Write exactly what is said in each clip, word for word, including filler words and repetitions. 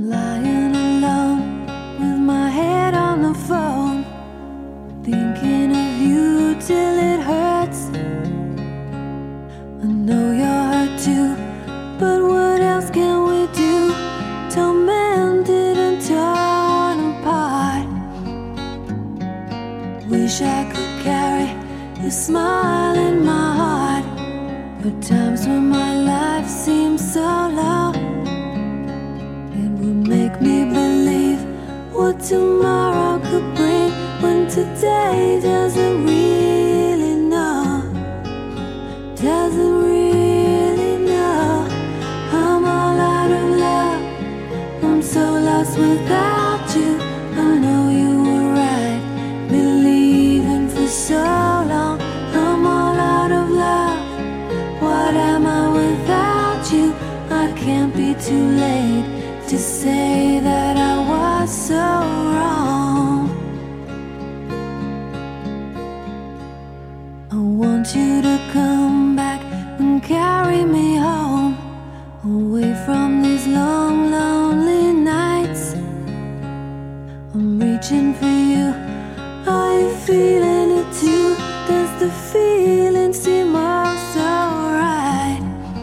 I'm lying alone with my head on the phone, thinking of you till it hurts. I know you're hurt too, but what else can we do? Tormented and torn apart. Wish I could carry your smile in my heart, but times when my life seems so low, it would make me believe what tomorrow could bring, when today doesn't really know, doesn't really know. I'm all out of love, I'm so lost without you. I know you were right, believing for so long. I'm all out of love, what am I without you? I can't be too late to say that I was so wrong. I want you to come back and carry me home, away from these long, lonely nights. I'm reaching for you, are you feeling it too? Does the feeling seem all so right?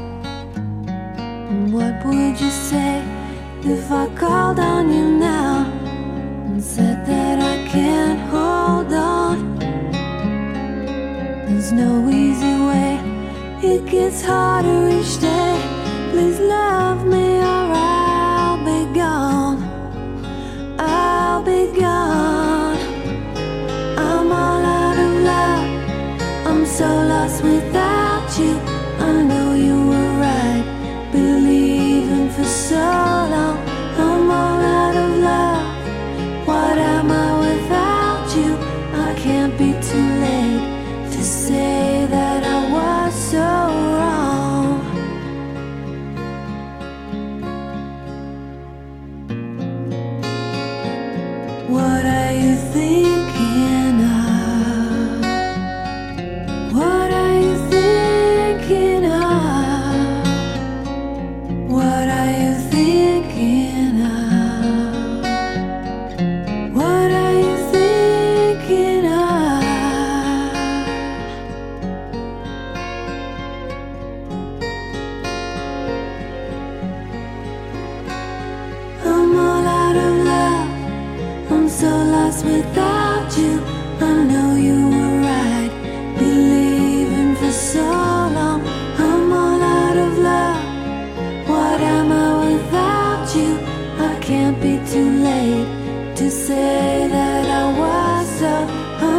And what would you say if I called on you now and said that I can't hold on? There's no easy way, it gets harder each day. Please love me or I'll be gone, I'll be gone. I'm all out of love, I'm so lost without you. I know you were right, believing for so long. I'm all out of love, what am I without you? I can't be too late to say that I was so wrong. What are you thinking of? What are you thinking of? What are you thinking of? What are you thinking of? I'm all out of love, I'm so lost without you. I know you were right, believing for so long. I'm all out of love, what am I without you? I can't be too late to say that I was so